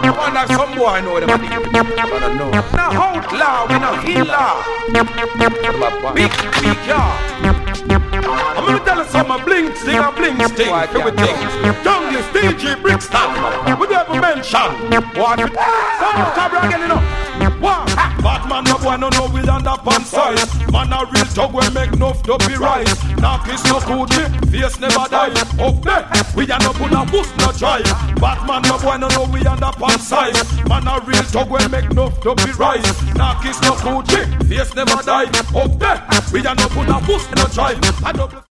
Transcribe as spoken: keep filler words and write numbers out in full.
one of some boy know them. But I know. Now outlaw, we not killer. Big, big yard. I'm gonna tell you something, bling sting and bling sting. Everything. Jungle, D J, Brixton. We never mention. What? Some cabra getting up. What? Batman no boy no know we land up on side. Man a real dog we make enough to be right. Now kiss no coochie, face never die. Up there, we a no put a boost no try. Batman no boy no know we land up on side. Man a real dog we make enough to be right. Now kiss no coochie, face never die. Up there, we a no put a boost no try.